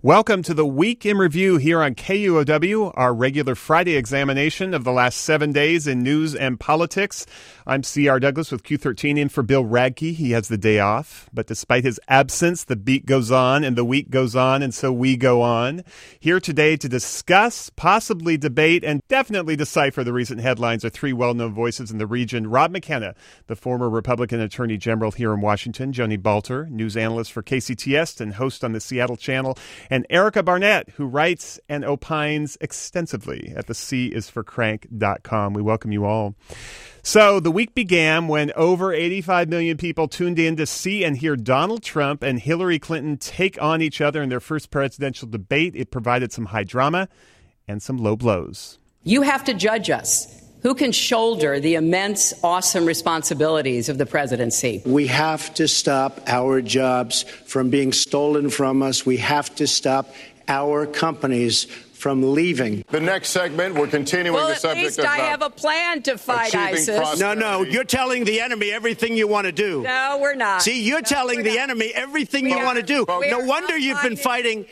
Welcome to the Week in Review here on KUOW, our regular Friday examination of the last 7 days in news and politics. I'm C.R. Douglas with Q13 in for Bill Radke. He has the day off, but despite his absence, the beat goes on and the week goes on, and so we go on. Here today to discuss, possibly debate, and definitely decipher the recent headlines are three well-known voices in the region. Rob McKenna, the former Republican Attorney General here in Washington, Joni Balter, news analyst for KCTS and host on the Seattle Channel, and Erica Barnett, who writes and opines extensively at thecisforcrank.com. We welcome you all. So the week began when over 85 million people tuned in to see and hear Donald Trump and Hillary Clinton take on each other in their first presidential debate. It provided some high drama and some low blows. You have to judge us. Who can shoulder the immense, awesome responsibilities of the presidency? We have to stop our jobs from being stolen from us. We have to stop our companies from leaving. The next segment, we're continuing the subject of... Well, at least I have a plan to fight ISIS. No, you're telling the enemy everything you want to do. No, we're not. See, you're telling the enemy everything you want to do. No wonder you've been fighting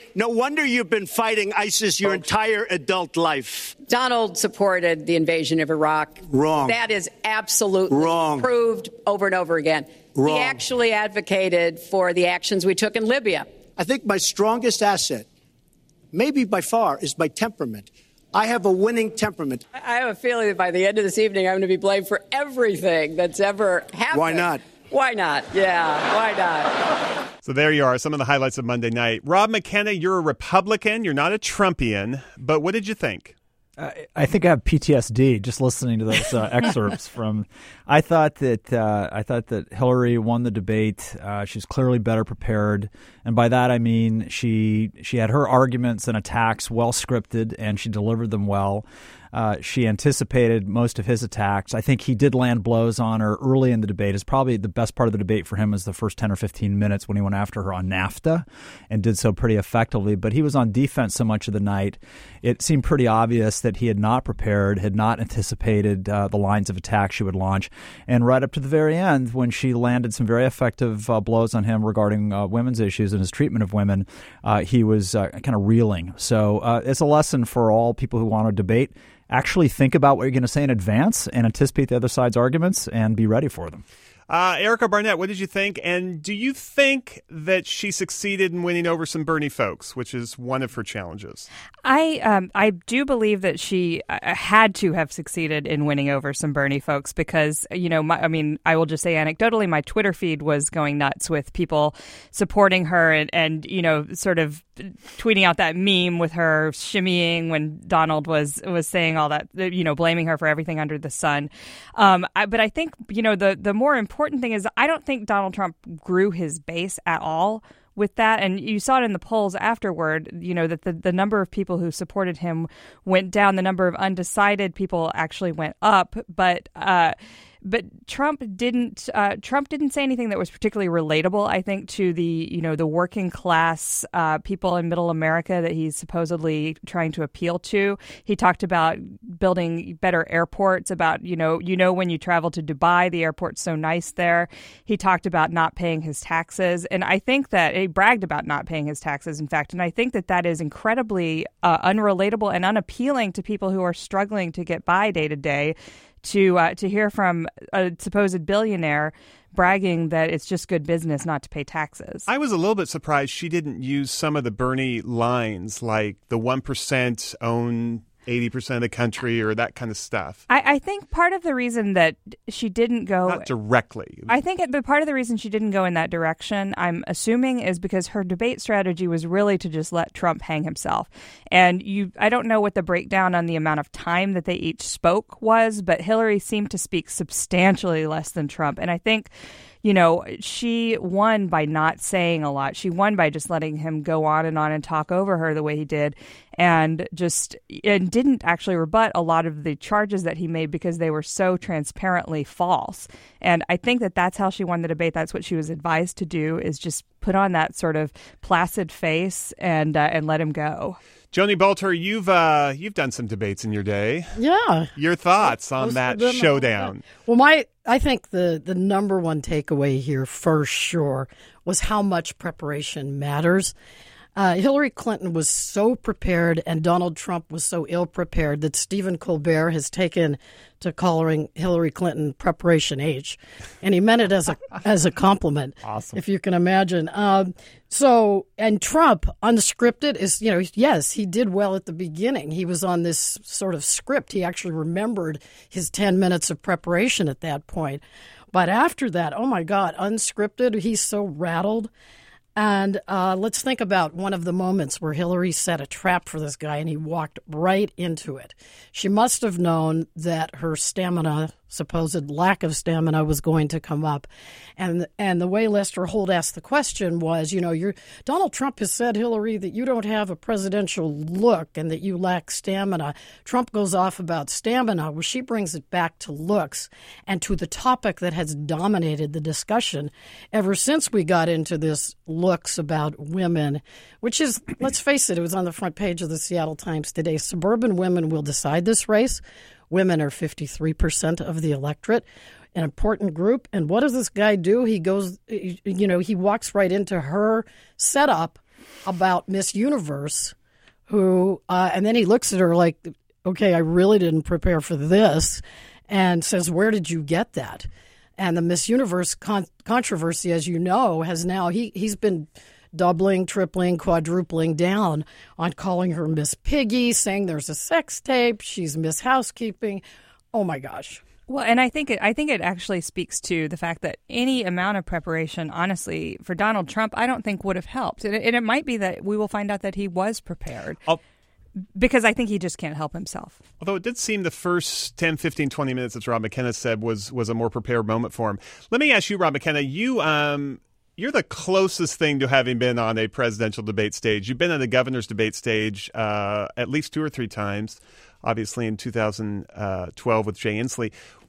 ISIS your entire adult life. Donald supported the invasion of Iraq. Wrong. That is absolutely wrong. Proved over and over again. Wrong. He actually advocated for the actions we took in Libya. I think my strongest asset, maybe by far, is my temperament. I have a winning temperament. I have a feeling that by the end of this evening, I'm going to be blamed for everything that's ever happened. Why not? Why not? Yeah, why not? So there you are, some of the highlights of Monday night. Rob McKenna, you're a Republican. You're not a Trumpian. But what did you think? I think I have PTSD just listening to those excerpts from. I thought that Hillary won the debate. She's clearly better prepared, and by that I mean she had her arguments and attacks well scripted, and she delivered them well. She anticipated most of his attacks. I think he did land blows on her early in the debate. It's probably the best part of the debate for him is the first 10 or 15 minutes when he went after her on NAFTA and did so pretty effectively. But he was on defense so much of the night. It seemed pretty obvious that he had not prepared, had not anticipated the lines of attack she would launch. And right up to the very end, when she landed some very effective blows on him regarding women's issues and his treatment of women, he was kind of reeling. So it's a lesson for all people who want to debate. Actually think about what you're going to say in advance and anticipate the other side's arguments and be ready for them. Erica Barnett, what did you think? And do you think that she succeeded in winning over some Bernie folks, which is one of her challenges? I do believe that she had to have succeeded in winning over some Bernie folks because, I will just say anecdotally, my Twitter feed was going nuts with people supporting her and sort of tweeting out that meme with her shimmying when Donald was saying all that, blaming her for everything under the sun. But I think, the more important thing is I don't think Donald Trump grew his base at all with that. And you saw it in the polls afterward, that the number of people who supported him went down. The number of undecided people actually went up. But Trump didn't say anything that was particularly relatable, I think, to the working class people in middle America that he's supposedly trying to appeal to. He talked about building better airports, about, when you travel to Dubai, the airport's so nice there. He talked about not paying his taxes. And I think that he bragged about not paying his taxes, in fact. And I think that is incredibly unrelatable and unappealing to people who are struggling to get by day to day. To hear from a supposed billionaire bragging that it's just good business not to pay taxes. I was a little bit surprised she didn't use some of the Bernie lines, like the 1% own 80% of the country or that kind of stuff. I think part of the reason that she didn't go... Not directly. I think part of the reason she didn't go in that direction, I'm assuming, is because her debate strategy was really to just let Trump hang himself. And I don't know what the breakdown on the amount of time that they each spoke was, but Hillary seemed to speak substantially less than Trump. And I think... she won by not saying a lot. She won by just letting him go on and talk over her the way he did and didn't actually rebut a lot of the charges that he made because they were so transparently false. And I think that that's how she won the debate. That's what she was advised to do, is just put on that sort of placid face and let him go. Joni Balter, you've done some debates in your day. Yeah. Your thoughts on that showdown? Well, I think the number one takeaway here for sure was how much preparation matters. Hillary Clinton was so prepared and Donald Trump was so ill-prepared that Stephen Colbert has taken to calling Hillary Clinton Preparation H. And he meant it as a compliment, awesome. If you can imagine. And Trump, unscripted, is, yes, he did well at the beginning. He was on this sort of script. He actually remembered his 10 minutes of preparation at that point. But after that, oh, my God, unscripted, he's so rattled. And let's think about one of the moments where Hillary set a trap for this guy and he walked right into it. She must have known that her stamina, supposed lack of stamina, was going to come up. And the way Lester Holt asked the question was, Donald Trump has said, Hillary, that you don't have a presidential look and that you lack stamina. Trump goes off about stamina. Well, she brings it back to looks and to the topic that has dominated the discussion ever since we got into this looks about women, which is, let's face it, it was on the front page of the Seattle Times today. Suburban women will decide this race. Women are 53% of the electorate, an important group. And what does this guy do? He goes, he walks right into her setup about Miss Universe, who, and then he looks at her like, okay, I really didn't prepare for this, and says, where did you get that? And the Miss Universe controversy, as you know, has now, he's been doubling, tripling, quadrupling down on calling her Miss Piggy, saying there's a sex tape, she's Miss Housekeeping. Oh, my gosh. Well, and I think it actually speaks to the fact that any amount of preparation, honestly, for Donald Trump, I don't think would have helped. And it might be that we will find out that he was prepared. Because I think he just can't help himself. Although it did seem the first 10, 15, 20 minutes, as Rob McKenna said, was a more prepared moment for him. Let me ask you, Rob McKenna, you're the closest thing to having been on a presidential debate stage. You've been on the governor's debate stage at least 2 or 3 times, obviously in 2012 with Jay Inslee.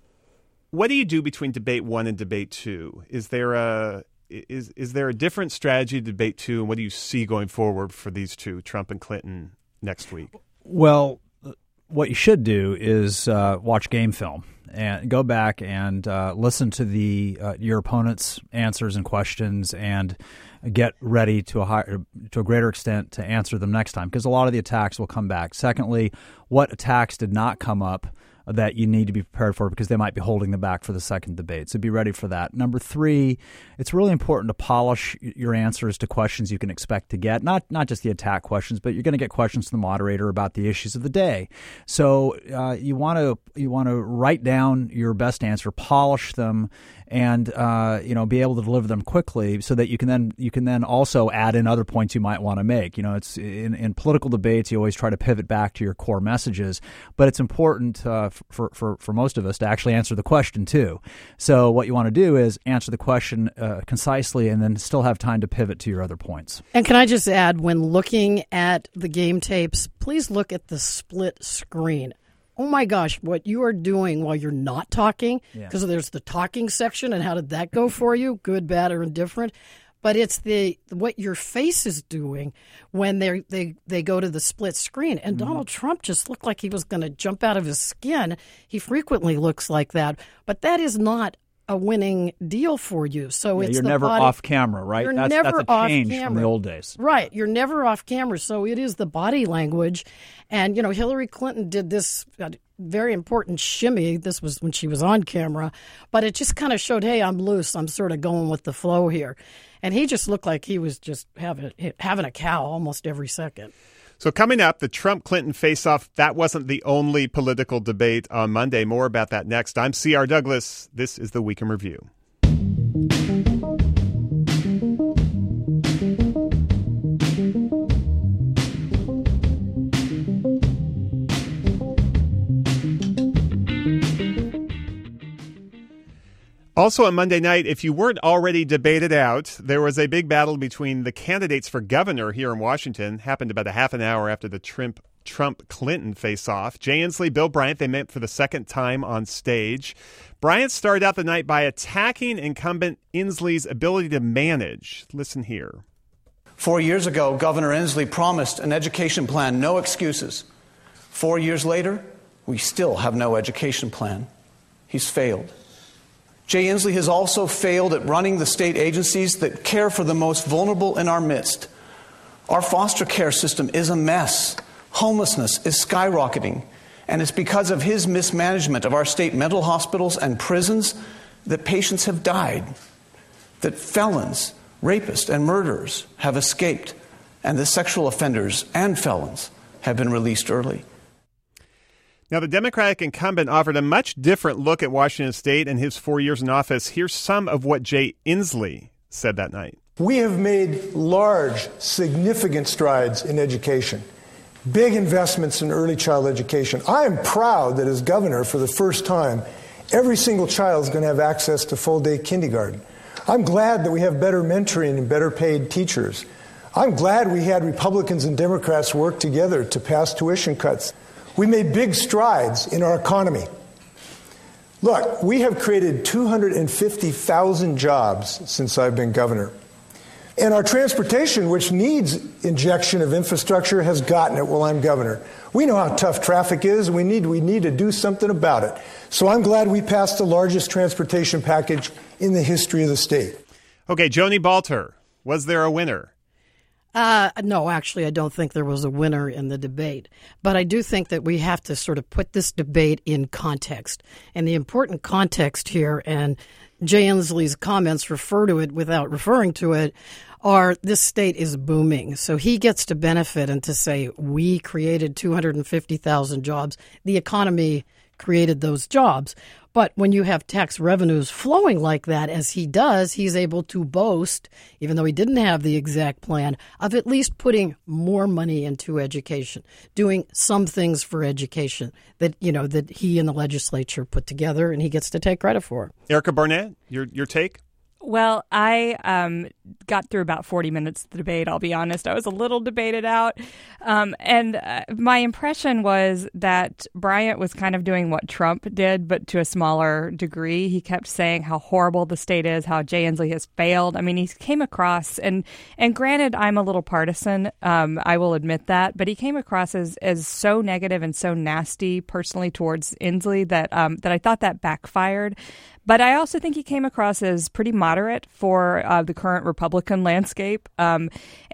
What do you do between debate 1 and debate 2? Is there a different strategy to debate 2, and what do you see going forward for these two, Trump and Clinton, next week? Well, what you should do is watch game film and go back and listen to your opponent's answers and questions and get ready to a greater extent to answer them next time, because a lot of the attacks will come back. Secondly, what attacks did not come up that you need to be prepared for, because they might be holding them back for the second debate. So be ready for that. Number 3, it's really important to polish your answers to questions you can expect to get, not just the attack questions, but you're going to get questions from the moderator about the issues of the day. So you want to write down your best answer, polish them, and be able to deliver them quickly, so that you can then also add in other points you might want to make. It's in political debates, you always try to pivot back to your core messages, but it's important for most of us to actually answer the question too. So what you want to do is answer the question concisely, and then still have time to pivot to your other points. And can I just add, when looking at the game tapes, please look at the split screen. Oh, my gosh, what you are doing while you're not talking, because there's the talking section, and how did that go for you? Good, bad, or indifferent? But it's what your face is doing when they go to the split screen. And Donald Trump just looked like he was going to jump out of his skin. He frequently looks like that. But that is not a winning deal for you. So it's you're never off camera, right? You're that's never a change off camera from the old days. Right. You're never off camera. So it is the body language. And, Hillary Clinton did this very important shimmy. This was when she was on camera. But it just kind of showed, hey, I'm loose. I'm sort of going with the flow here. And he just looked like he was just having a cow almost every second. So coming up, the Trump-Clinton face-off, that wasn't the only political debate on Monday. More about that next. I'm C.R. Douglas. This is the Week in Review. Also on Monday night, if you weren't already debated out, there was a big battle between the candidates for governor here in Washington. Happened about a half an hour after the Trump-Clinton face-off. Jay Inslee, Bill Bryant, they met for the second time on stage. Bryant started out the night by attacking incumbent Inslee's ability to manage. Listen here. 4 years ago, Governor Inslee promised an education plan, no excuses. 4 years later, we still have no education plan. He's failed. Jay Inslee has also failed at running the state agencies that care for the most vulnerable in our midst. Our foster care system is a mess. Homelessness is skyrocketing. And it's because of his mismanagement of our state mental hospitals and prisons that patients have died, that felons, rapists, and murderers have escaped, and that sexual offenders and felons have been released early. Now, the Democratic incumbent offered a much different look at Washington State and his 4 years in office. Here's some of what Jay Inslee said that night. We have made large, significant strides in education, big investments in early child education. I am proud that as governor, for the first time, every single child is going to have access to full-day kindergarten. I'm glad that we have better mentoring and better paid teachers. I'm glad we had Republicans and Democrats work together to pass tuition cuts. We made big strides in our economy. Look, we have created 250,000 jobs since I've been governor. And our transportation, which needs injection of infrastructure, has gotten it while I'm governor. We know how tough traffic is, and we need to do something about it. So I'm glad we passed the largest transportation package in the history of the state. Okay, Joni Balter, was there a winner? No, actually, I don't think there was a winner in the debate. But I do think that we have to sort of put this debate in context. And the important context here, and Jay Inslee's comments refer to it without referring to it, are this state is booming. So he gets to benefit and to say, we created 250,000 jobs. The economy created those jobs. But when you have tax revenues flowing like that, as he does, he's able to boast, even though he didn't have the exact plan, of at least putting more money into education, doing some things for education that, you know, that he and the legislature put together, and he gets to take credit for. Erica Barnett, your take? Well, I got through about 40 minutes of the debate, I'll be honest. I was a little debated out. And my impression was that Bryant was kind of doing what Trump did, but to a smaller degree. He kept saying how horrible the state is, how Jay Inslee has failed. I mean, he came across, and granted, I'm a little partisan. I will admit that. But he came across as so negative and so nasty personally towards Inslee that I thought that backfired. But I also think he came across as pretty moderate for the current Republican landscape, and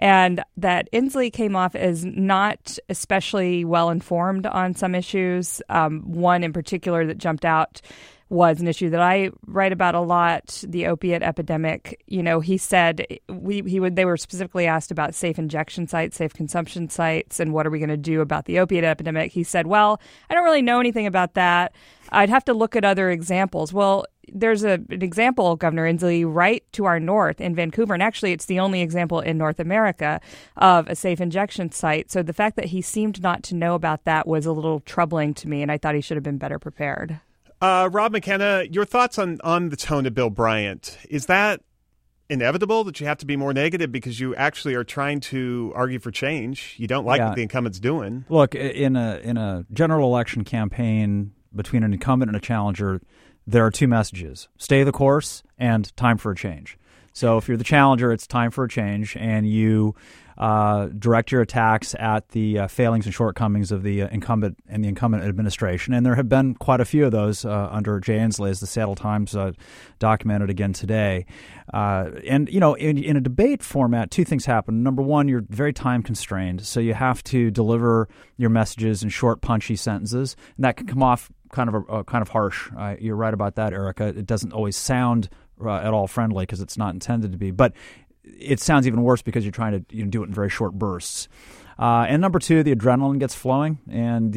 that Inslee came off as not especially well-informed on some issues. One in particular that jumped out was an issue that I write about a lot, the opiate epidemic. You know, he said they were specifically asked about safe injection sites, safe consumption sites, and what are we going to do about the opiate epidemic? He said, well, I don't really know anything about that. I'd have to look at other examples. Well, there's an example, Governor Inslee, right to our north in Vancouver, and actually it's the only example in North America of a safe injection site. So the fact that he seemed not to know about that was a little troubling to me, and I thought he should have been better prepared. Rob McKenna, your thoughts on the tone of Bill Bryant. Is that inevitable that you have to be more negative because you actually are trying to argue for change? You don't like what the incumbent's doing. Look, in a general election campaign between an incumbent and a challenger, there are two messages: stay the course and time for a change. So if you're the challenger, it's time for a change, and you direct your attacks at the failings and shortcomings of the incumbent and the incumbent administration. And there have been quite a few of those under Jay Inslee, as the Seattle Times documented again today. And, you know, in a debate format, two things happen. Number one, you're very time constrained, so you have to deliver your messages in short, punchy sentences, and that can come off kind of harsh. You're right about that, Erica. It doesn't always sound at all friendly because it's not intended to be. But it sounds even worse because you're trying to do it in very short bursts. And number two, the adrenaline gets flowing, and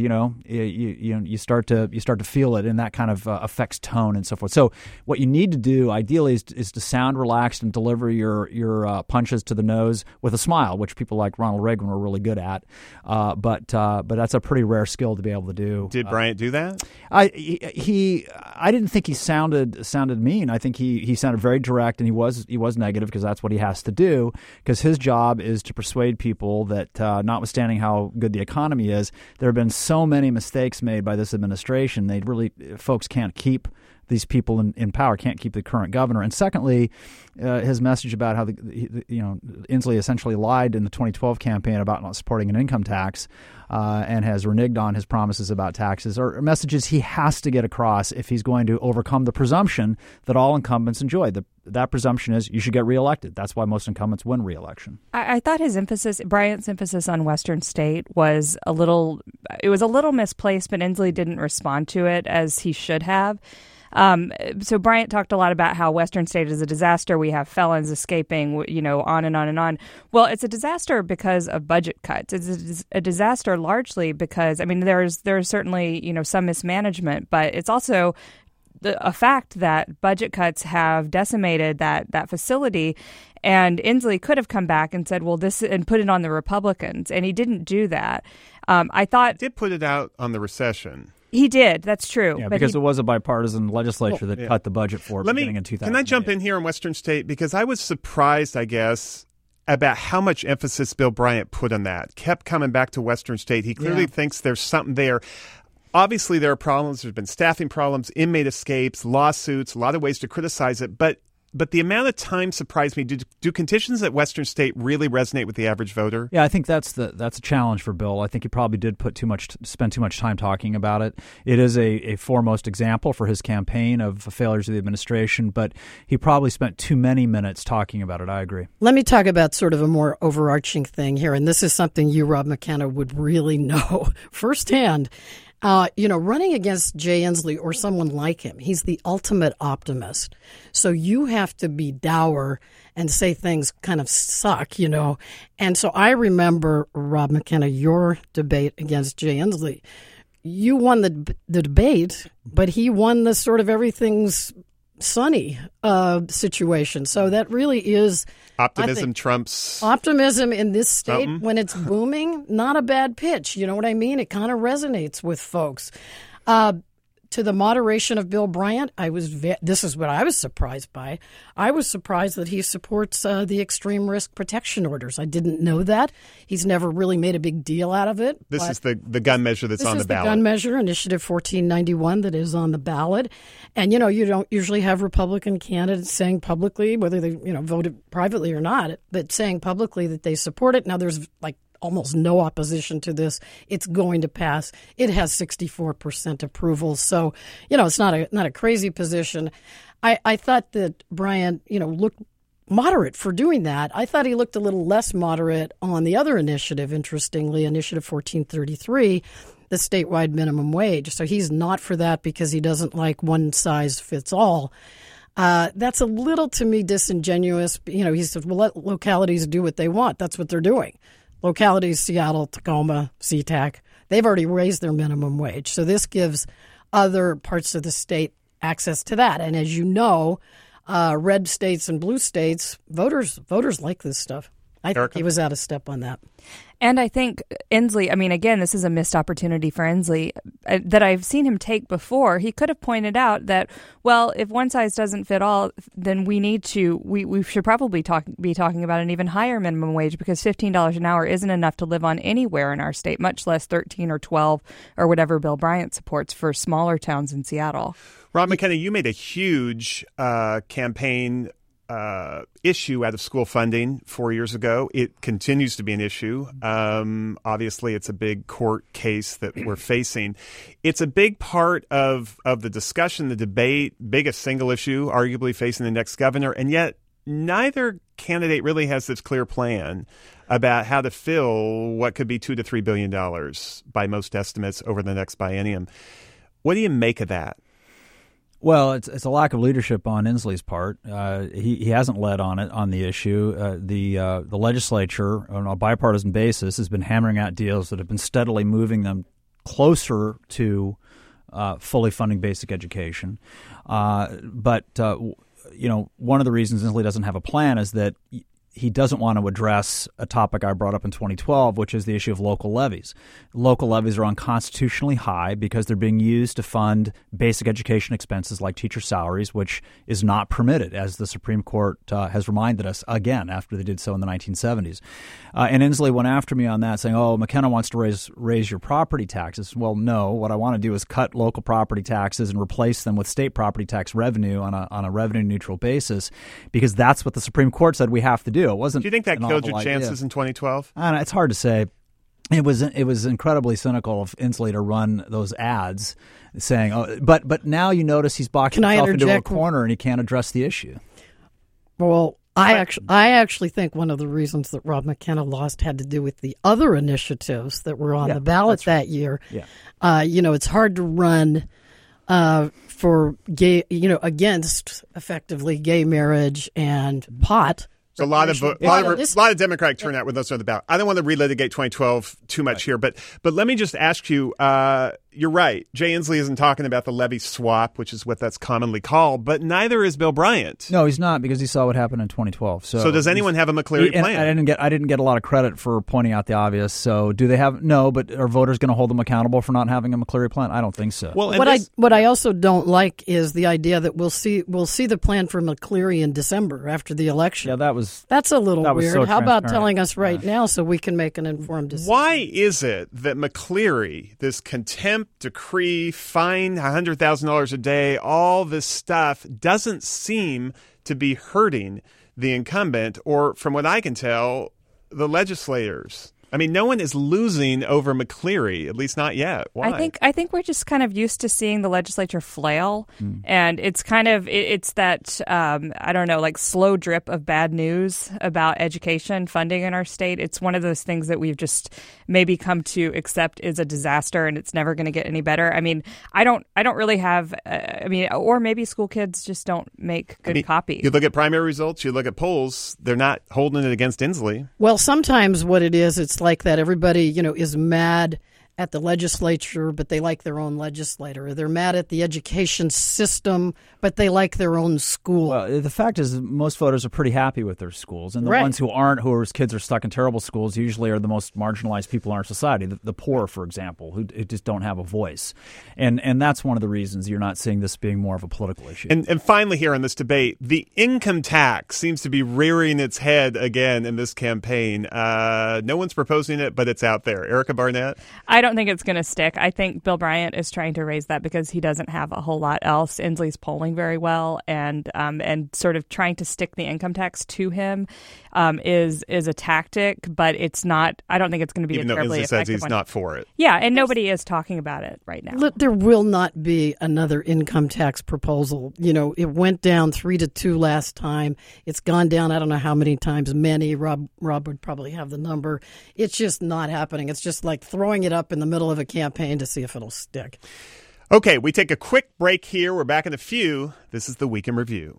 you start to feel it, and that kind of affects tone and so forth. So what you need to do ideally is to sound relaxed and deliver your punches to the nose with a smile, which people like Ronald Reagan were really good at. But that's a pretty rare skill to be able to do. Did Bryant do that? I didn't think he sounded mean. I think he sounded very direct, and he was negative because that's what he has to do, because his job is to persuade people that notwithstanding how good the economy is, there have been so many mistakes made by this administration. Folks can't keep these people in power, can't keep the current governor. And secondly, his message about how Inslee essentially lied in the 2012 campaign about not supporting an income tax and has reneged on his promises about taxes are messages he has to get across if he's going to overcome the presumption that all incumbents enjoy. That presumption is you should get reelected. That's why most incumbents win reelection. I thought Bryant's emphasis on Western State was a little misplaced, but Inslee didn't respond to it as he should have. So Bryant talked a lot about how Western State is a disaster. We have felons escaping, on and on and on. Well, it's a disaster because of budget cuts. It's a disaster largely because, there's certainly, some mismanagement, but it's also a fact that budget cuts have decimated that facility. And Inslee could have come back and said, and put it on the Republicans. And he didn't do that. I thought he did put it out on the recession. He did. That's true. Yeah, because it was a bipartisan legislature that cut the budget for it beginning in 2000. Can I jump in here on Western State? Because I was surprised, I guess, about how much emphasis Bill Bryant put on that. Kept coming back to Western State. He clearly thinks there's something there. Obviously, there are problems. There's been staffing problems, inmate escapes, lawsuits, a lot of ways to criticize it. But the amount of time surprised me. Do conditions at Western State really resonate with the average voter? Yeah, I think that's a challenge for Bill. I think he probably did spend too much time talking about it. It is a foremost example for his campaign of failures of the administration, but he probably spent too many minutes talking about it. I agree. Let me talk about sort of a more overarching thing here, and this is something you, Rob McKenna, would really know firsthand. Running against Jay Inslee or someone like him, he's the ultimate optimist. So you have to be dour and say things kind of suck, And so I remember, Rob McKenna, your debate against Jay Inslee. You won the debate, but he won the sort of everything's sunny situation. So that really is optimism trumps optimism in this state when it's booming. Not a bad pitch. You know what I mean? It kind of resonates with folks. To the moderation of Bill Bryant, this is what I was surprised by. I was surprised that he supports the extreme risk protection orders. I didn't know that. He's never really made a big deal out of it. This is the gun measure that's on the ballot. This is the gun measure, Initiative 1491, that is on the ballot. And, you don't usually have Republican candidates saying publicly, whether they, voted privately or not, but saying publicly that they support it. Now, there's almost no opposition to this. It's going to pass. It has 64% approval. So, it's not a crazy position. I thought that Bryant, looked moderate for doing that. I thought he looked a little less moderate on the other initiative, interestingly, Initiative 1433, the statewide minimum wage. So he's not for that because he doesn't like one size fits all. That's a little, to me, disingenuous. He says, well, let localities do what they want. That's what they're doing. Localities, Seattle, Tacoma, SeaTac, they've already raised their minimum wage. So this gives other parts of the state access to that. And as you know, red states and blue states, voters like this stuff. I think he was out of step on that. And I think Inslee, again, this is a missed opportunity for Inslee that I've seen him take before. He could have pointed out that, well, if one size doesn't fit all, then we should probably be talking about an even higher minimum wage because $15 an hour isn't enough to live on anywhere in our state, much less 13 or 12 or whatever Bill Bryant supports for smaller towns in Seattle. Rob McKenna, you made a huge campaign issue out of school funding 4 years ago. It continues to be an issue. Obviously, it's a big court case that we're facing. It's a big part of the discussion, the debate, biggest single issue arguably facing the next governor, and yet neither candidate really has this clear plan about how to fill what could be $2 to $3 billion by most estimates over the next biennium. What do you make of that? Well, it's a lack of leadership on Inslee's part. He hasn't led on the issue. The legislature, on a bipartisan basis, has been hammering out deals that have been steadily moving them closer to fully funding basic education. But one of the reasons Inslee doesn't have a plan is that he doesn't want to address a topic I brought up in 2012, which is the issue of local levies. Local levies are unconstitutionally high because they're being used to fund basic education expenses like teacher salaries, which is not permitted, as the Supreme Court has reminded us again after they did so in the 1970s. And Inslee went after me on that, saying, oh, McKenna wants to raise your property taxes. Well, no. What I want to do is cut local property taxes and replace them with state property tax revenue on a revenue-neutral basis, because that's what the Supreme Court said we have to do. It wasn't. Do you think that killed your chances in 2012? It's hard to say. It was incredibly cynical of Inslee to run those ads saying, "Oh, but now you notice he's boxed himself into a corner and he can't address the issue." Well, I actually think one of the reasons that Rob McKenna lost had to do with the other initiatives that were on the ballot that year. Yeah. It's hard to run for gay, against effectively gay marriage and pot. So a lot of Democratic turnout when those are on the ballot. I don't want to relitigate 2012 too much here, but let me just ask you. You're right. Jay Inslee isn't talking about the levy swap, which is what that's commonly called, but neither is Bill Bryant. No, he's not, because he saw what happened in 2012. So does anyone have a McCleary plan? I didn't get a lot of credit for pointing out the obvious. So do they have? No, but are voters going to hold them accountable for not having a McCleary plan? I don't think so. Well, what I also don't like is the idea that we'll see the plan for McCleary in December after the election. Yeah, that's a little weird. So how about telling us right now so we can make an informed decision? Why is it that McCleary, this contempt decree, fine $100,000 a day, all this stuff doesn't seem to be hurting the incumbent, or from what I can tell, the legislators? I mean, no one is losing over McCleary, at least not yet. Why? I think we're just kind of used to seeing the legislature flail, and it's kind of it's that I don't know, like slow drip of bad news about education funding in our state. It's one of those things that we've just maybe come to accept is a disaster, and it's never going to get any better. I mean, I don't really have. Or maybe school kids just don't make good copy. You look at primary results, you look at polls; they're not holding it against Inslee. Well, sometimes what it is, it's like that everybody, is mad at the legislature, but they like their own legislator. They're mad at the education system, but they like their own school. Well, the fact is most voters are pretty happy with their schools. And the ones who aren't, whose kids are stuck in terrible schools, usually are the most marginalized people in our society. The poor, for example, who just don't have a voice. And that's one of the reasons you're not seeing this being more of a political issue. And finally here in this debate, the income tax seems to be rearing its head again in this campaign. No one's proposing it, but it's out there. Erica Barnett? I don't think it's going to stick. I think Bill Bryant is trying to raise that because he doesn't have a whole lot else. Inslee's polling very well, and sort of trying to stick the income tax to him is a tactic, but it's not. I don't think it's going to be even a terribly effective one. Even though Inslee says he's not for it. Yeah, and nobody is talking about it right now. There will not be another income tax proposal. It went down 3-2 last time. It's gone down I don't know how many times. Many. Rob would probably have the number. It's just not happening. It's just like throwing it up in the middle of a campaign to see if it'll stick. Okay, we take a quick break here. We're back in a few. This is the Week in Review.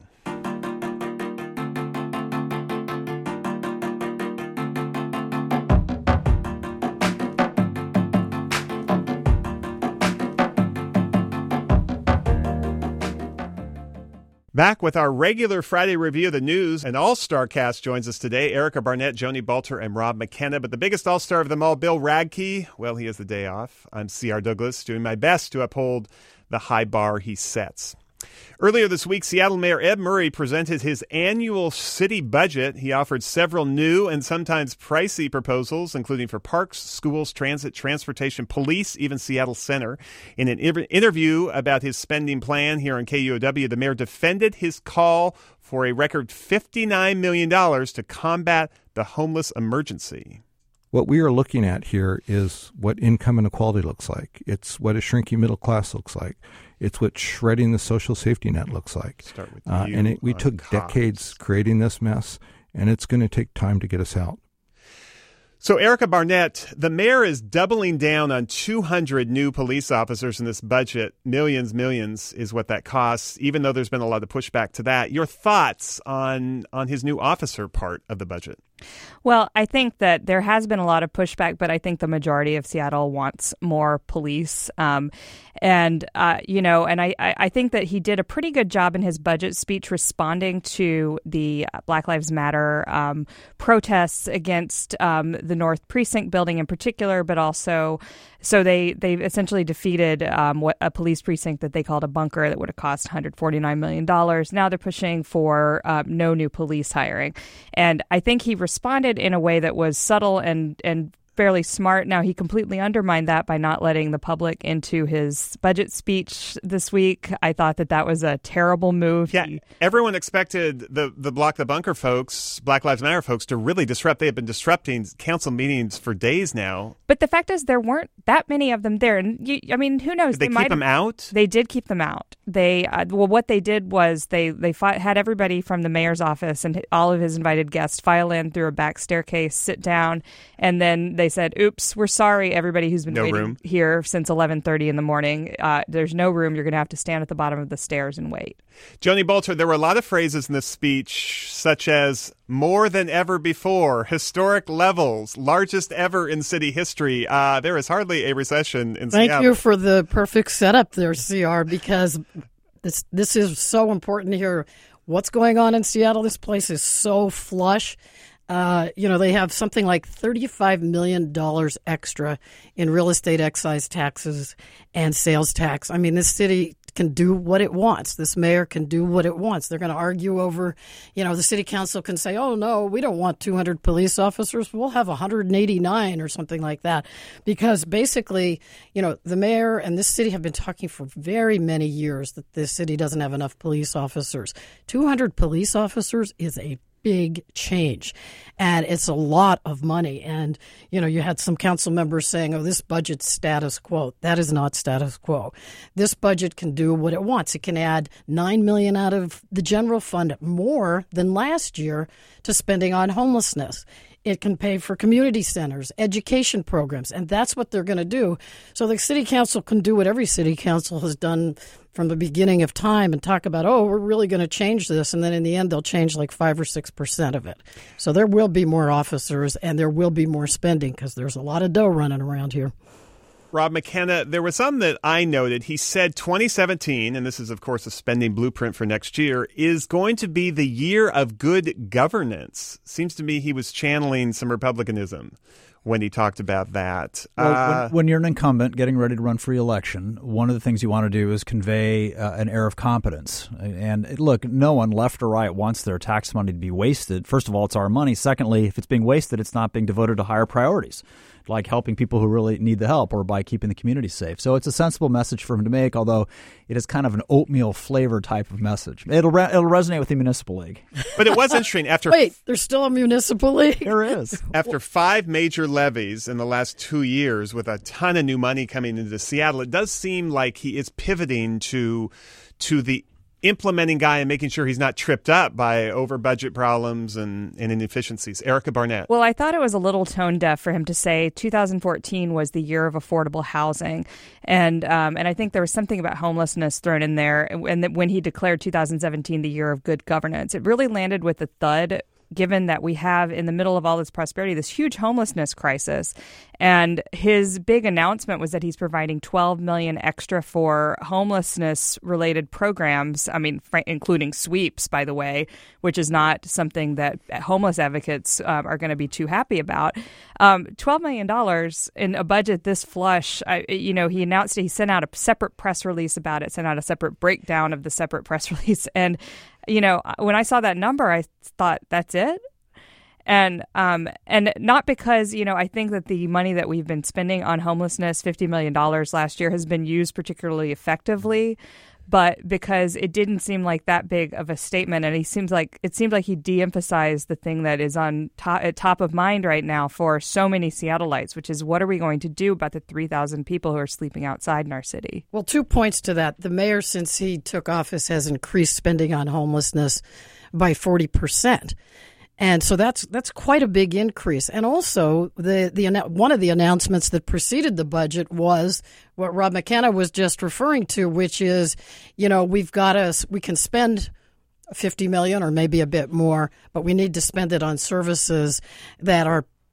Back with our regular Friday review of the news. An all-star cast joins us today. Erica Barnett, Joni Balter, and Rob McKenna. But the biggest all-star of them all, Bill Radke, well, he has the day off. I'm C.R. Douglas, doing my best to uphold the high bar he sets. Earlier this week, Seattle Mayor Ed Murray presented his annual city budget. He offered several new and sometimes pricey proposals, including for parks, schools, transit, transportation, police, even Seattle Center. In an interview about his spending plan here on KUOW, the mayor defended his call for a record $59 million to combat the homeless emergency. What we are looking at here is what income inequality looks like. It's what a shrinking middle class looks like. It's what shredding the social safety net looks like. Start with we took decades creating this mess, and it's going to take time to get us out. So, Erica Barnett, the mayor is doubling down on 200 new police officers in this budget. Millions is what that costs, even though there's been a lot of pushback to that. Your thoughts on his new officer part of the budget? Well, I think that there has been a lot of pushback, but I think the majority of Seattle wants more police. And And, and I think that he did a pretty good job in his budget speech responding to the Black Lives Matter protests against the North Precinct building in particular, but also so they essentially defeated a police precinct that they called a bunker that would have cost $149 million. Now they're pushing for no new police hiring. And I think he responded in a way that was subtle and fairly smart. Now, he completely undermined that by not letting the public into his budget speech this week. I thought that was a terrible move. Yeah, everyone expected the Block the Bunker folks, Black Lives Matter folks, to really disrupt. They have been disrupting council meetings for days now. But the fact is there weren't that many of them there. And, who knows? Did they keep them out? They did keep them out. What they did was they had everybody from the mayor's office and all of his invited guests file in through a back staircase, sit down, and then they said, oops, we're sorry, everybody who's been waiting here since 11:30 in the morning. There's no room. You're going to have to stand at the bottom of the stairs and wait. Joni Bolter, there were a lot of phrases in this speech, such as more than ever before, historic levels, largest ever in city history. There is hardly a recession in Seattle. Thank you for the perfect setup there, CR, because this is so important to hear what's going on in Seattle. This place is so flush. They have something like $35 million extra in real estate excise taxes and sales tax. I mean, this city can do what it wants. This mayor can do what it wants. They're going to argue over, the city council can say, oh, no, we don't want 200 police officers. We'll have 189 or something like that. Because basically, the mayor and this city have been talking for very many years that this city doesn't have enough police officers. 200 police officers is a big change, and it's a lot of money. And you had some council members saying, oh, this budget's status quo. That is not status quo. This budget can do what it wants. It can add $9 million out of the general fund, more than last year, to spending on homelessness. It can pay for community centers, education programs, and that's what they're going to do. So the city council can do what every city council has done from the beginning of time and talk about, oh, we're really going to change this. And then in the end, they'll change like 5 or 6% of it. So there will be more officers and there will be more spending because there's a lot of dough running around here. Rob McKenna, there was some that I noted. He said 2017, and this is, of course, a spending blueprint for next year, is going to be the year of good governance. Seems to me he was channeling some republicanism when he talked about that. Well, when you're an incumbent getting ready to run for re-election, one of the things you want to do is convey an air of competence. And look, no one, left or right, wants their tax money to be wasted. First of all, it's our money. Secondly, if it's being wasted, it's not being devoted to higher priorities, like helping people who really need the help or by keeping the community safe. So it's a sensible message for him to make, although it is kind of an oatmeal flavor type of message. It'll resonate with the municipal league. But it was interesting. Wait, there's still a municipal league? There is. After 5 major levies in the last 2 years with a ton of new money coming into Seattle, it does seem like he is pivoting to the implementing guy and making sure he's not tripped up by over-budget problems and inefficiencies. Erica Barnett. Well, I thought it was a little tone deaf for him to say 2014 was the year of affordable housing. And I think there was something about homelessness thrown in there. And when he declared 2017 the year of good governance, it really landed with a thud, given that we have, in the middle of all this prosperity, this huge homelessness crisis. And his big announcement was that he's providing $12 million extra for homelessness-related programs, including sweeps, by the way, which is not something that homeless advocates are going to be too happy about. $12 million in a budget this flush, he announced it. He sent out a separate press release about it, sent out a separate breakdown of the separate press release. And when I saw that number, I thought, that's it? And not because, I think that the money that we've been spending on homelessness, $50 million last year, has been used particularly effectively, but because it didn't seem like that big of a statement. And it seemed like he de-emphasized the thing that is on top of mind right now for so many Seattleites, which is, what are we going to do about the 3,000 people who are sleeping outside in our city? Well, 2 points to that. The mayor, since he took office, has increased spending on homelessness by 40%. And so that's quite a big increase. And also, the one of the announcements that preceded the budget was what Rob McKenna was just referring to, which is, we can spend $50 million or maybe a bit more, but we need to spend it on services that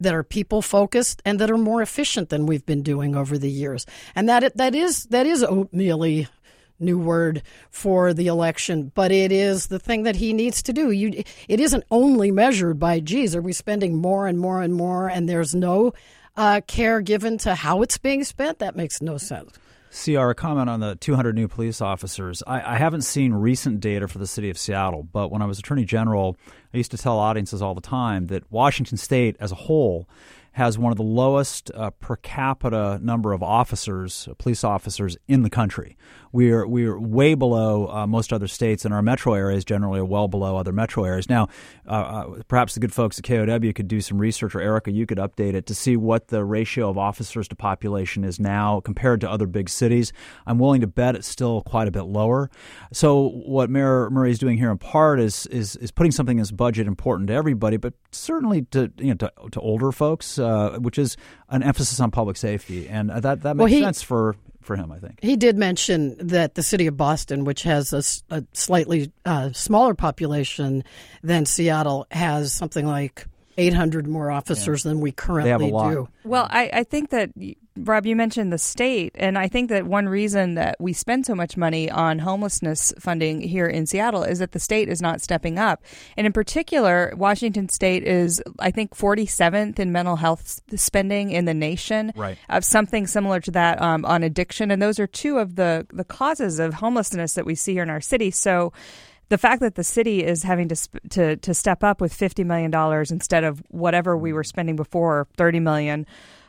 that are people focused and that are more efficient than we've been doing over the years. And that is oatmeal-y new word for the election, but it is the thing that he needs to do. It isn't only measured by, geez, are we spending more and more and more, and there's no care given to how it's being spent? That makes no sense. CR, a comment on the 200 new police officers. I haven't seen recent data for the city of Seattle, but when I was Attorney General, I used to tell audiences all the time that Washington State as a whole has one of the lowest per capita number of officers, police officers, in the country. We're way below most other states, and our metro areas generally are well below other metro areas. Now, perhaps the good folks at KOW could do some research, or Erica, you could update it to see what the ratio of officers to population is now compared to other big cities. I'm willing to bet it's still quite a bit lower. So what Mayor Murray is doing here in part is putting something in his budget important to everybody, but certainly to older folks, which is an emphasis on public safety, and that makes sense for him, I think. He did mention that the city of Boston, which has a slightly smaller population than Seattle, has something like 800 more officers than we currently do. Well, I think that, Rob, you mentioned the state, and I think that one reason that we spend so much money on homelessness funding here in Seattle is that the state is not stepping up. And in particular, Washington State is, I think, 47th in mental health spending in the nation. Right. Something similar to that on addiction. And those are two of the causes of homelessness that we see here in our city. So the fact that the city is having to step up with $50 million instead of whatever we were spending before, $30 million,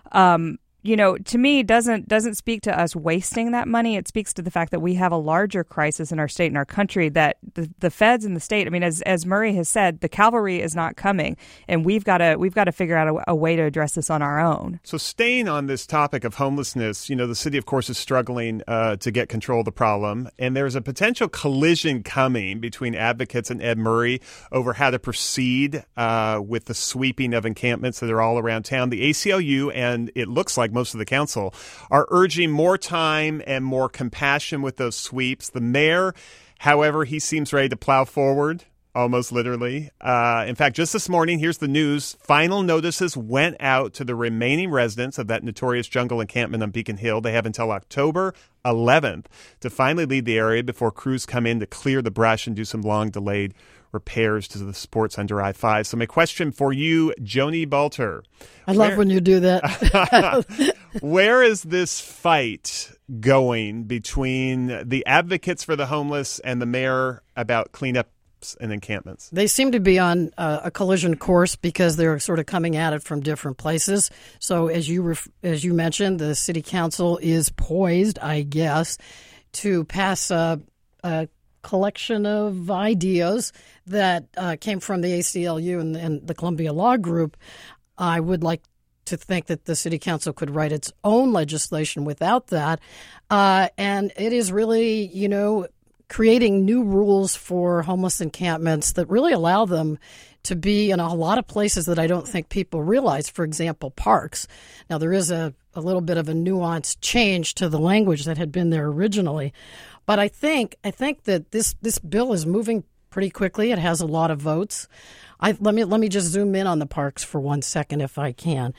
to me doesn't speak to us wasting that money. It speaks to the fact that we have a larger crisis in our state and our country, that the feds in the state, I mean, as Murray has said, the cavalry is not coming, and we've got to figure out a way to address this on our own. So staying on this topic of homelessness, the city, of course, is struggling to get control of the problem, and there's a potential collision coming between advocates and Ed Murray over how to proceed with the sweeping of encampments that are all around town. The ACLU, and it looks like most of the council, are urging more time and more compassion with those sweeps. The mayor, however, he seems ready to plow forward, almost literally. In fact, just this morning, here's the news. Final notices went out to the remaining residents of that notorious jungle encampment on Beacon Hill. They have until October 11th to finally leave the area before crews come in to clear the brush and do some long-delayed repairs to the sports under I-5. So my question for you, Joni Balter. I love when you do that. Where is this fight going between the advocates for the homeless and the mayor about cleanups and encampments? They seem to be on a collision course because they're sort of coming at it from different places. So as you mentioned, the city council is poised, I guess, to pass a collection of ideas that came from the ACLU and the Columbia Law Group. I would like to think that the city council could write its own legislation without that. And it is really, creating new rules for homeless encampments that really allow them to be in a lot of places that I don't think people realize. For example, parks. Now, there is a little bit of a nuanced change to the language that had been there originally. But I think that this bill is moving pretty quickly. It has a lot of votes. Let me just zoom in on the parks for 1 second, if I can.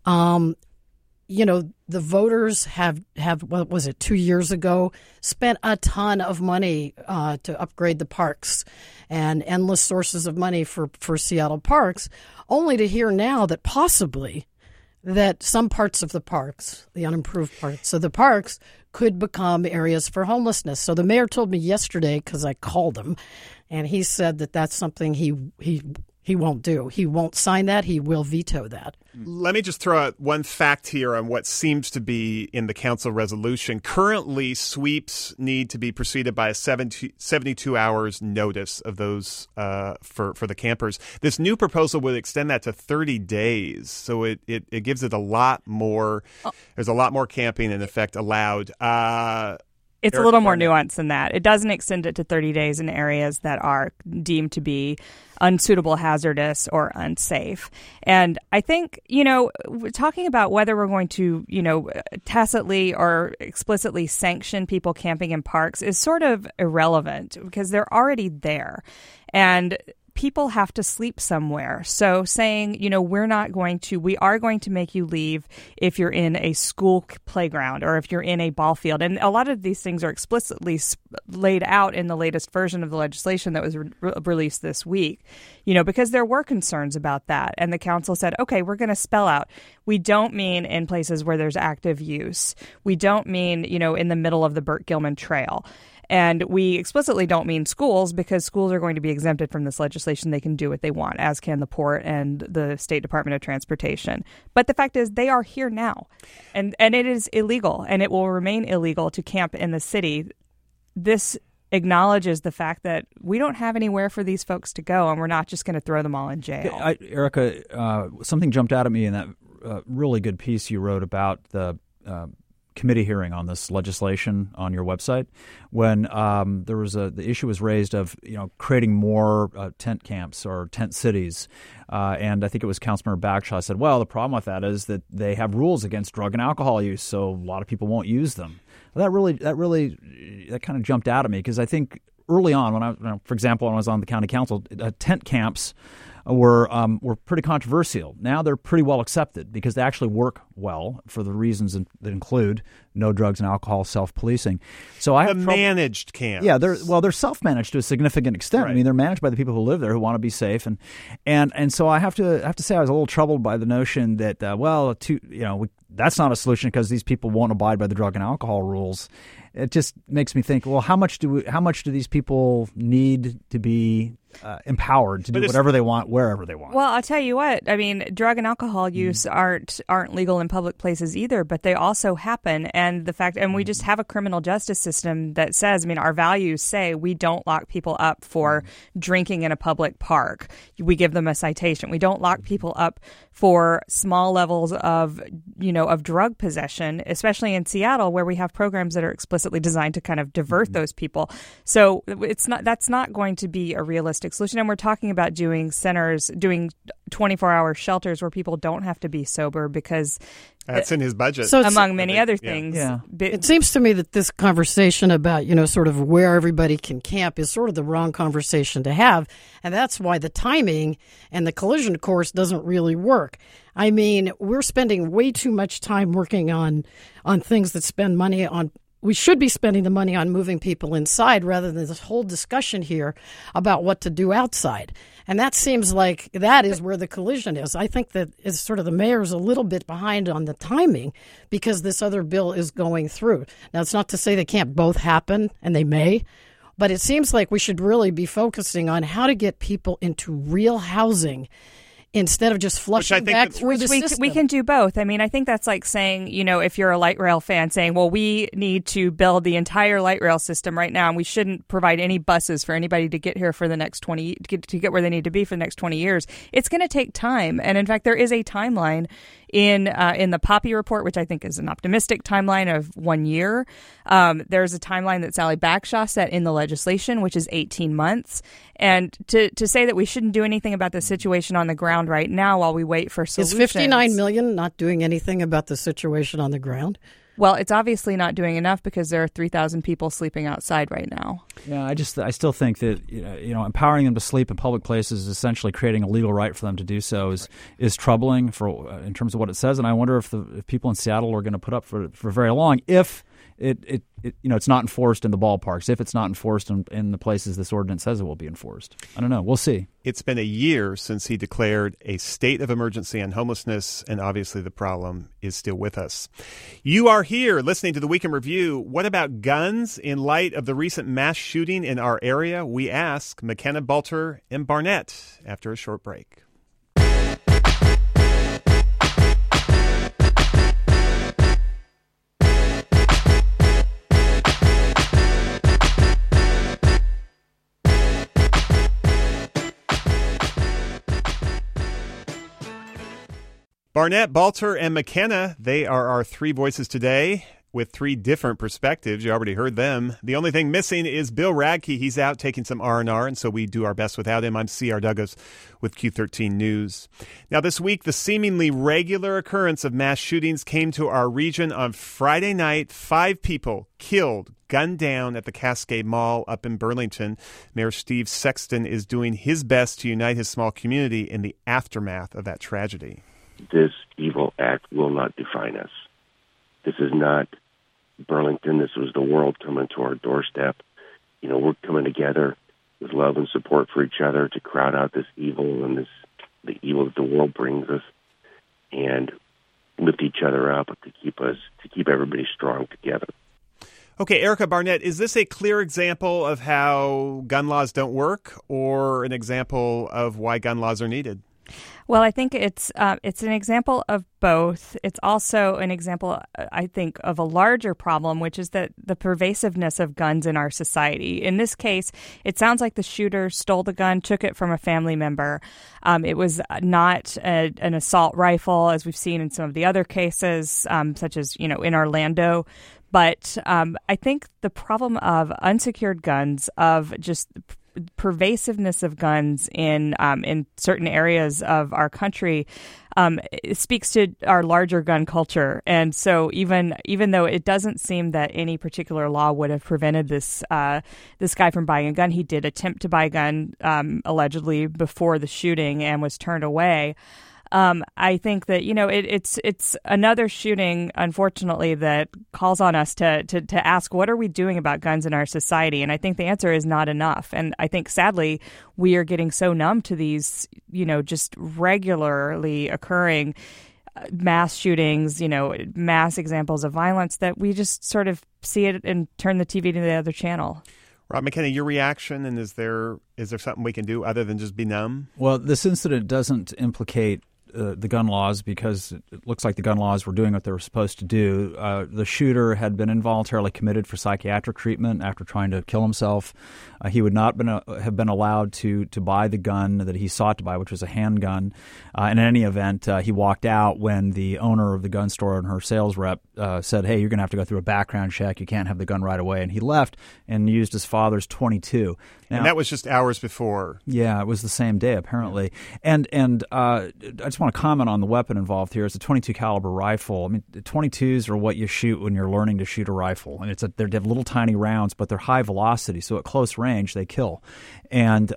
The voters have what was it, 2 years ago, spent a ton of money to upgrade the parks and endless sources of money for Seattle parks, only to hear now that possibly that some parts of the parks, the unimproved parts of the parks, could become areas for homelessness. So the mayor told me yesterday, because I called him, and he said that that's something he won't do. He won't sign that. He will veto that. Let me just throw out one fact here on what seems to be in the council resolution. Currently, sweeps need to be preceded by a 72 hours notice of those for the campers. This new proposal would extend that to 30 days. So it gives it a lot more. There's a lot more camping, in effect, allowed. It's a little more nuanced than that. It doesn't extend it to 30 days in areas that are deemed to be unsuitable, hazardous, or unsafe. And I think, talking about whether we're going to, tacitly or explicitly sanction people camping in parks is sort of irrelevant because they're already there. And people have to sleep somewhere. So saying, we are going to make you leave if you're in a school playground or if you're in a ball field. And a lot of these things are explicitly laid out in the latest version of the legislation that was released this week, because there were concerns about that. And the council said, okay, we're going to spell out. We don't mean in places where there's active use. We don't mean, in the middle of the Burt Gilman Trail. And we explicitly don't mean schools, because schools are going to be exempted from this legislation. They can do what they want, as can the port and the State Department of Transportation. But the fact is, they are here now. And it is illegal, and it will remain illegal to camp in the city. This acknowledges the fact that we don't have anywhere for these folks to go, and we're not just going to throw them all in jail. Erica, something jumped out at me in that really good piece you wrote about the committee hearing on this legislation on your website, when there was the issue was raised of creating more tent camps or tent cities, and I think it was Councilmember Bagshaw said, well, the problem with that is that they have rules against drug and alcohol use, so a lot of people won't use them. Well, that kind of jumped out at me, because I think early on, for example, when I was on the county council, tent camps were pretty controversial. Now they're pretty well accepted because they actually work well for the reasons that include no drugs and alcohol, self-policing. So I have managed camps. Yeah, they're self-managed to a significant extent. Right. I mean, they're managed by the people who live there who want to be safe, and so I have to say I was a little troubled by the notion that that's not a solution because these people won't abide by the drug and alcohol rules. It just makes me think, well, how much do these people need to be empowered to do whatever they want, wherever they want? Well, I'll tell you what. I mean, drug and alcohol use aren't legal in public places either, but they also happen. And we just have a criminal justice system that says, our values say we don't lock people up for drinking in a public park. We give them a citation. We don't lock people up for small levels of drug possession, especially in Seattle, where we have programs that are explicitly designed to kind of divert those people. So that's not going to be a realistic solution. And we're talking about doing 24-hour shelters where people don't have to be sober, because that's in his budget. So among many other things. Yeah. It seems to me that this conversation about, sort of where everybody can camp is sort of the wrong conversation to have. And that's why the timing and the collision course doesn't really work. I mean, we're spending way too much time working on things that spend money on. We should be spending the money on moving people inside rather than this whole discussion here about what to do outside. And that seems like that is where the collision is. I think that is sort of the mayor's a little bit behind on the timing because this other bill is going through. Now, it's not to say they can't both happen, and they may, but it seems like we should really be focusing on how to get people into real housing instead of just flushing back through the system. We can do both. I mean, I think that's like saying, if you're a light rail fan, saying, well, we need to build the entire light rail system right now, and we shouldn't provide any buses for anybody to get here for the next to get where they need to be for the next 20 years. It's going to take time. And in fact, there is a timeline in the Poppy report, which I think is an optimistic timeline of 1 year. There's a timeline that Sally Bagshaw set in the legislation, which is 18 months. And to say that we shouldn't do anything about the situation on the ground right now while we wait for solutions. Is $59 million not doing anything about the situation on the ground? Well, it's obviously not doing enough because there are 3,000 people sleeping outside right now. Yeah, I still think that empowering them to sleep in public places is essentially creating a legal right for them to do so is troubling in terms of what it says, and I wonder if people in Seattle are going to put up for very long if it's not enforced in the ballparks, if it's not enforced in the places this ordinance says it will be enforced. I don't know. We'll see. It's been a year since he declared a state of emergency on homelessness, and obviously the problem is still with us. You are here listening to the Week in Review. What about guns in light of the recent mass shooting in our area? We ask McKenna, Balter, and Barnett after a short break. Barnett, Balter, and McKenna, they are our three voices today with three different perspectives. You already heard them. The only thing missing is Bill Radke. He's out taking some R&R, and so we do our best without him. I'm C.R. Douglas with Q13 News. Now, this week, the seemingly regular occurrence of mass shootings came to our region on Friday night. 5 people killed, gunned down at the Cascade Mall up in Burlington. Mayor Steve Sexton is doing his best to unite his small community in the aftermath of that tragedy. This evil act will not define us. This is not Burlington. This was the world coming to our doorstep. You know, we're coming together with love and support for each other to crowd out this evil and the evil that the world brings us, and lift each other up to keep everybody strong together. Okay, Erica Barnett, is this a clear example of how gun laws don't work, or an example of why gun laws are needed? Well, I think it's an example of both. It's also an example, I think, of a larger problem, which is that the pervasiveness of guns in our society. In this case, it sounds like the shooter stole the gun, took it from a family member. It was not an assault rifle, as we've seen in some of the other cases, such as, in Orlando. But I think the problem of unsecured guns, of just pervasiveness of guns in certain areas of our country, it speaks to our larger gun culture. And so even though it doesn't seem that any particular law would have prevented this guy from buying a gun, he did attempt to buy a gun allegedly before the shooting and was turned away. I think that, it's another shooting, unfortunately, that calls on us to ask, what are we doing about guns in our society? And I think the answer is not enough. And I think, sadly, we are getting so numb to these, just regularly occurring mass shootings, mass examples of violence, that we just sort of see it and turn the TV to the other channel. Rob McKenna, your reaction, and is there something we can do other than just be numb? Well, this incident doesn't implicate the gun laws, because it looks like the gun laws were doing what they were supposed to do. The shooter had been involuntarily committed for psychiatric treatment after trying to kill himself. He would not have been allowed to buy the gun that he sought to buy, which was a handgun. And in any event, he walked out when the owner of the gun store and her sales rep said, "Hey, you're going to have to go through a background check. You can't have the gun right away." And he left and used his father's .22. Now, and that was just hours before. Yeah, it was the same day, apparently. And I just want to comment on the weapon involved here. It's a .22 caliber rifle. I mean, 22s are what you shoot when you're learning to shoot a rifle. And they have little tiny rounds, but they're high velocity, so at close range they kill. And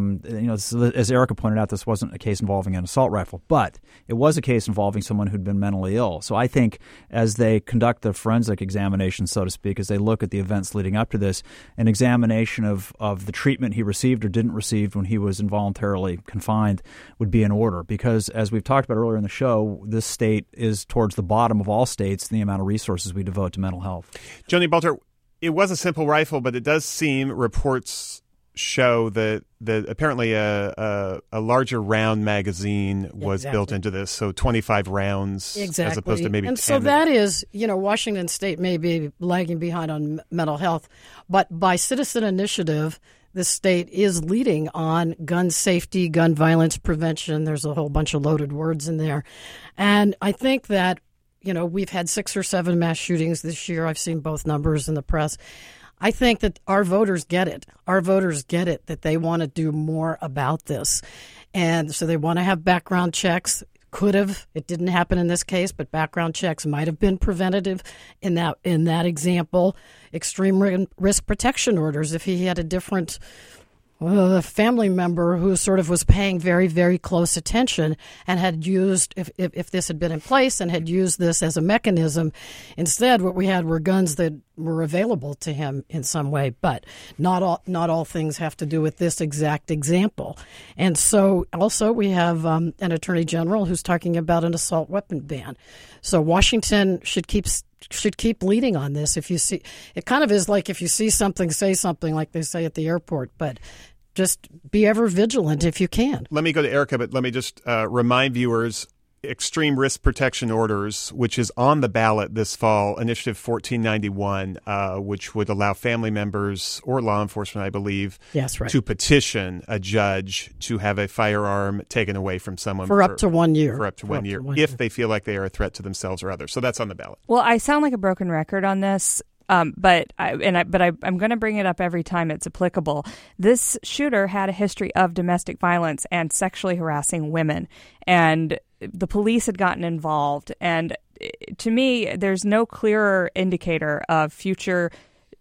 as Erica pointed out, this wasn't a case involving an assault rifle, but it was a case involving someone who'd been mentally ill. So I think as they conduct the forensic examination, so to speak, as they look at the events leading up to this, an examination of the treatment he received or didn't receive when he was involuntarily confined would be in order. Because as we've talked about earlier in the show, this state is towards the bottom of all states in the amount of resources we devote to mental health. Joni Balter, it was a simple rifle, but it does seem, reports show that apparently a larger round magazine was built into this, so 25 rounds as opposed to maybe 10. And so that is, Washington State may be lagging behind on mental health, but by citizen initiative, the state is leading on gun safety, gun violence prevention. There's a whole bunch of loaded words in there. And I think that, we've had 6 or 7 mass shootings this year. I've seen both numbers in the press. I think that our voters get it. Our voters get it, that they want to do more about this. And so they want to have background checks. Could have. It didn't happen in this case, but background checks might have been preventative in that example. Extreme risk protection orders, if he had a different family member who sort of was paying very, very close attention and had used, if this had been in place and had used this as a mechanism. Instead, what we had were guns that were available to him in some way, but not all things have to do with this exact example. And so also we have an attorney general who's talking about an assault weapon ban. So Washington should keep leading on this. If you see, it kind of is like if you see something, say something, like they say at the airport, but just be ever vigilant if you can. Let me go to Erica, but let me just remind viewers, extreme risk protection orders, which is on the ballot this fall, Initiative 1491, which would allow family members or law enforcement, I believe, to petition a judge to have a firearm taken away from someone for up to 1 year. For up to 1 year, if they feel like they are a threat to themselves or others. So that's on the ballot. Well, I sound like a broken record on this. But I'm going to bring it up every time it's applicable. This shooter had a history of domestic violence and sexually harassing women, and the police had gotten involved. And to me, there's no clearer indicator of future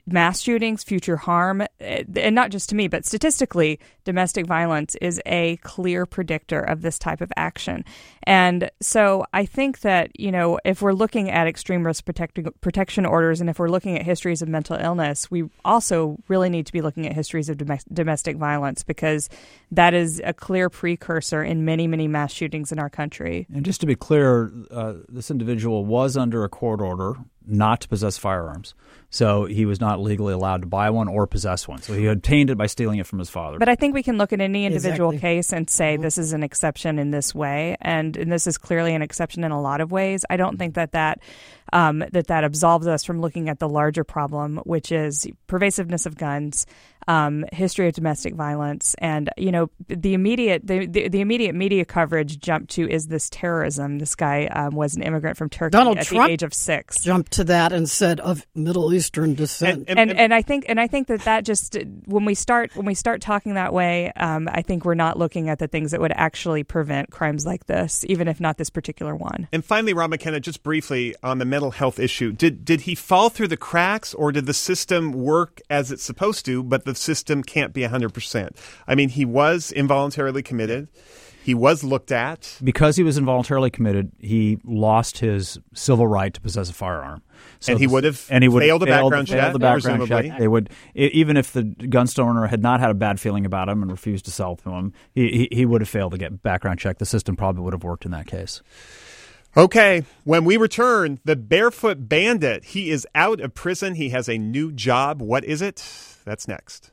mass shootings, future harm, and not just to me, but statistically, domestic violence is a clear predictor of this type of action. And so I think that, if we're looking at extreme risk protection orders and if we're looking at histories of mental illness, we also really need to be looking at histories of domestic violence, because that is a clear precursor in many, many mass shootings in our country. And just to be clear, this individual was under a court order not to possess firearms. So he was not legally allowed to buy one or possess one. So he obtained it by stealing it from his father. But I think we can look at any individual case and say this is an exception in this way, and this is clearly an exception in a lot of ways. I don't think that absolves us from looking at the larger problem, which is pervasiveness of guns, history of domestic violence, and the immediate media coverage jumped to is this terrorism. This guy was an immigrant from Turkey at the age of 6. Jumped to that and said of Middle Eastern descent. And I think that just when we start talking that way, I think we're not looking at the things that would actually prevent crimes like this, even if not this particular one. And finally, Rob McKenna, just briefly on the mental health issue, did he fall through the cracks, or did the system work as it's supposed to, but the system can't be 100%? I mean, he was involuntarily committed. He was looked at. Because he was involuntarily committed, he lost his civil right to possess a firearm. So he would have failed the background check, presumably. They would, even if the gun store owner had not had a bad feeling about him and refused to sell to him, he would have failed to get background check. The system probably would have worked in that case. Okay, when we return, the Barefoot Bandit. He is out of prison. He has a new job. What is it? That's next.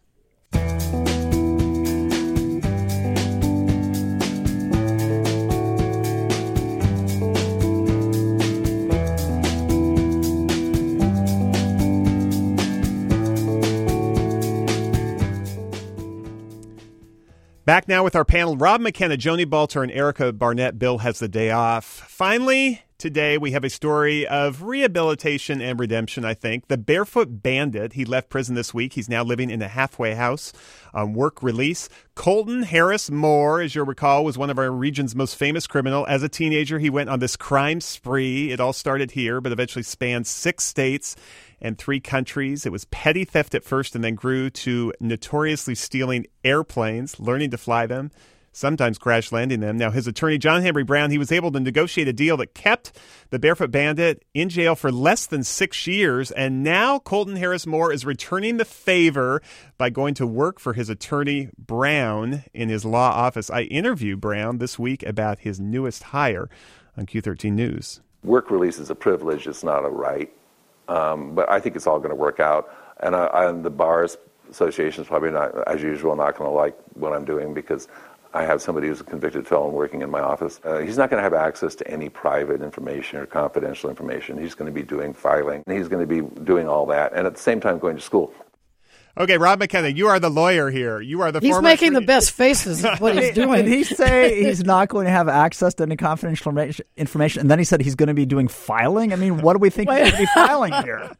Back now with our panel, Rob McKenna, Joni Balter, and Erica Barnett. Bill has the day off. Finally, today we have a story of rehabilitation and redemption, I think. The Barefoot Bandit, he left prison this week. He's now living in a halfway house on work release. Colton Harris Moore, as you'll recall, was one of our region's most famous criminal. As a teenager, he went on this crime spree. It all started here, but eventually spanned 6 states and 3 countries. It was petty theft at first and then grew to notoriously stealing airplanes, learning to fly them, sometimes crash landing them. Now, his attorney, John Henry Brown, he was able to negotiate a deal that kept the Barefoot Bandit in jail for less than 6 years. And now Colton Harris Moore is returning the favor by going to work for his attorney, Brown, in his law office. I interviewed Brown this week about his newest hire on Q13 News. Work release is a privilege. It's not a right. But I think it's all going to work out. And the Bar Association is probably not, as usual, not going to like what I'm doing because I have somebody who's a convicted felon working in my office. He's not going to have access to any private information or confidential information. He's going to be doing filing. He's going to be doing all that, and at the same time going to school. Okay, Rob McKenna, you are the lawyer here. You are the He's making the best faces of what he's doing. Did he say he's not going to have access to any confidential information? And then he said he's going to be doing filing? I mean, what do we think he's going to be filing here?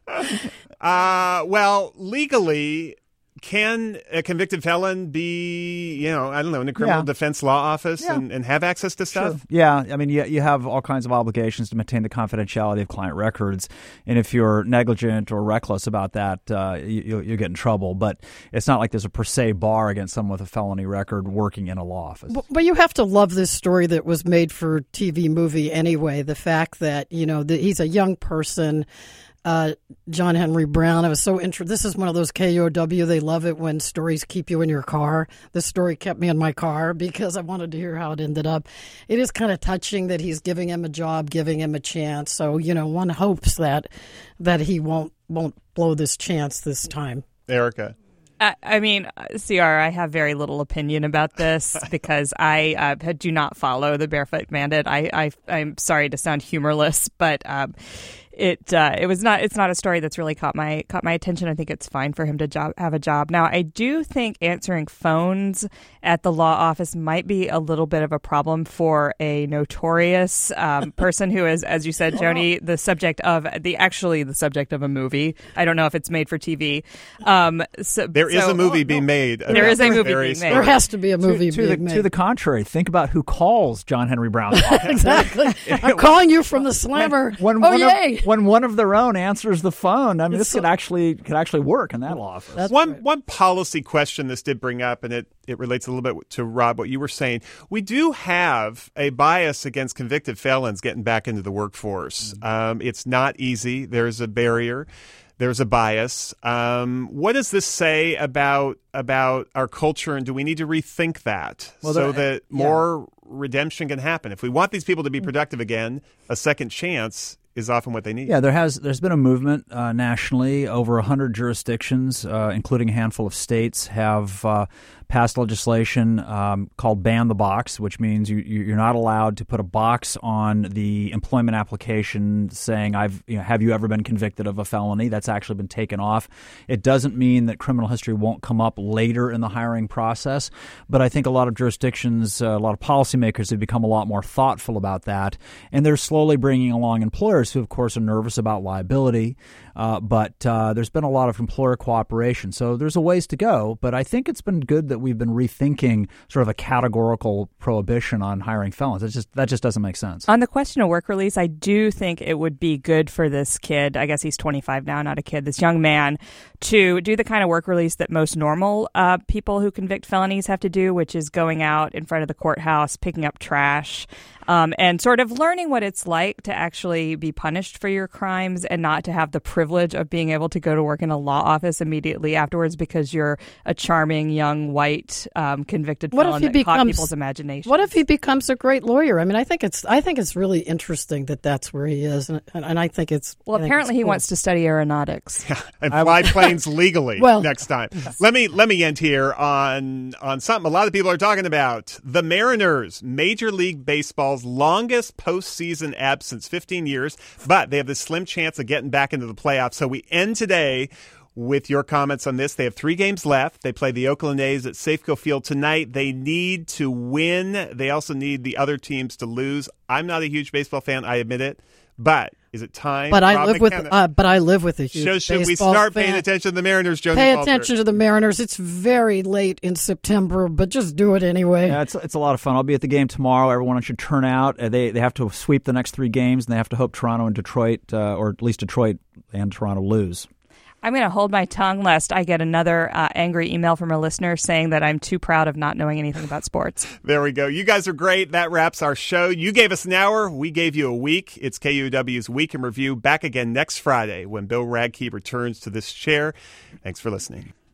Well, legally, can a convicted felon be, in a criminal defense law office and have access to stuff? Sure. Yeah. I mean, you have all kinds of obligations to maintain the confidentiality of client records. And if you're negligent or reckless about that, you get in trouble. But it's not like there's a per se bar against someone with a felony record working in a law office. But you have to love this story that was made for TV movie anyway. The fact that, that he's a young person. John Henry Brown. I was so interested. This is one of those KUOW. They love it when stories keep you in your car. This story kept me in my car because I wanted to hear how it ended up. It is kind of touching that he's giving him a job, giving him a chance. So, one hopes that he won't blow this chance this time. Erica. I mean, CR, I have very little opinion about this because I do not follow the Barefoot Bandit. I'm sorry to sound humorless, but it's not a story that's really caught my attention. I think it's fine for him to have a job. Now, I do think answering phones at the law office might be a little bit of a problem for a notorious person who is, as you said, Joni, the subject of a movie. I don't know if it's made for TV. There is a movie being made. There is a movie being made. There has to be a movie being made. To the contrary, think about who calls John Henry Brown. Exactly. I'm calling you from the Slammer. When when one of their own answers the phone. I mean, this could actually work in that office. That's one policy question this did bring up, and it relates a little bit to, Rob, what you were saying. We do have a bias against convicted felons getting back into the workforce. It's not easy. There's a barrier. There's a bias. What does this say about our culture, and do we need to rethink that that more redemption can happen? If we want these people to be productive again, a second chance is often what they need. Yeah, there's been a movement nationally. Over 100 jurisdictions, including a handful of states, have passed legislation called Ban the Box, which means you're not allowed to put a box on the employment application saying, have you ever been convicted of a felony? That's actually been taken off. It doesn't mean that criminal history won't come up later in the hiring process, but I think a lot of jurisdictions, a lot of policymakers have become a lot more thoughtful about that, and they're slowly bringing along employers who, of course, are nervous about liability, but there's been a lot of employer cooperation. So there's a ways to go, but I think it's been good that we've been rethinking sort of a categorical prohibition on hiring felons. That just doesn't make sense. On the question of work release, I do think it would be good for this kid, I guess he's 25 now, not a kid, this young man, to do the kind of work release that most normal people who convict felonies have to do, which is going out in front of the courthouse, picking up trash, and sort of learning what it's like to actually be punished for your crimes and not to have the privilege of being able to go to work in a law office immediately afterwards because you're a charming young white convicted felon that caught people's imagination. What if he becomes a great lawyer? I mean, I think it's really interesting that that's where he is, and I think it's apparently he wants to study aeronautics and fly planes legally next time. Let me end here on something a lot of people are talking about. The Mariners, Major League Baseball's longest postseason absence, 15 years, but they have this slim chance of getting back into the playoffs. So we end today with your comments on this. They have 3 games left. They play the Oakland A's at Safeco Field tonight. They need to win. They also need the other teams to lose. I'm not a huge baseball fan, I admit it, but is it time? But I live with a huge baseball should we start fan. paying attention to the Mariners, Josie Pay Falter? attention to the Mariners. It's very late in September, but just do it anyway. Yeah, it's a lot of fun. I'll be at the game tomorrow. Everyone should turn out. They have to sweep the next 3 games, and they have to hope Toronto and Detroit, or at least Detroit and Toronto, lose. I'm going to hold my tongue lest I get another angry email from a listener saying that I'm too proud of not knowing anything about sports. There we go. You guys are great. That wraps our show. You gave us an hour. We gave you a week. It's KUOW's Week in Review. Back again next Friday when Bill Radke returns to this chair. Thanks for listening.